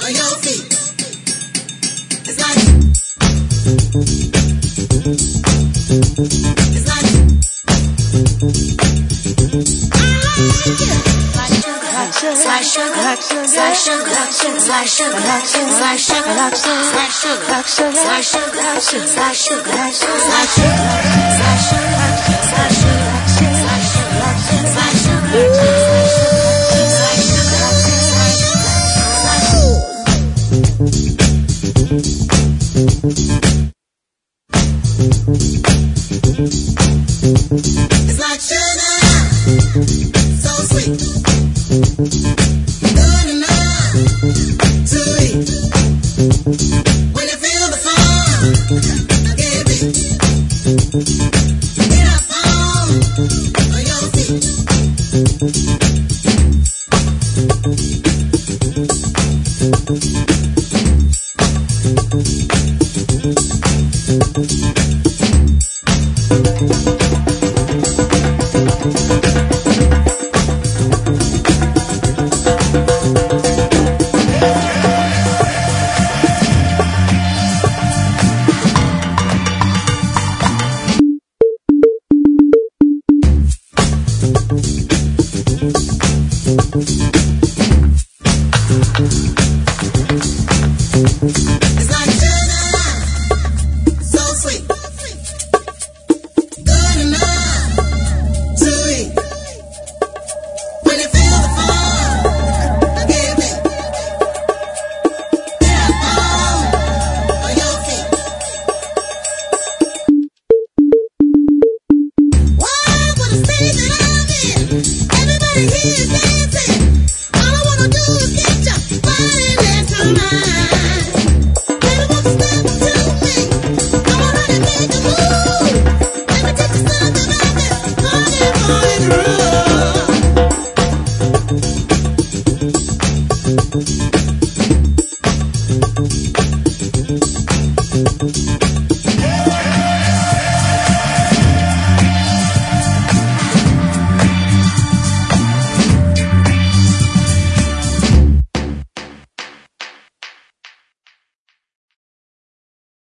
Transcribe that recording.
on your feet. It's like sugar, so sweet, good enough to eat. When you feel the fun, give it. Get up on your feet. It's like sugar, so sweet, good enough to eat. When you feel the fun, give it. Get up on your feet. Wow, what a state that I'm in. Everybody here is dancing. All I wanna do is get your body next to mine. Baby, won't you step to me? Come on, honey, make a move. Let me take you something about this funny, funny groove.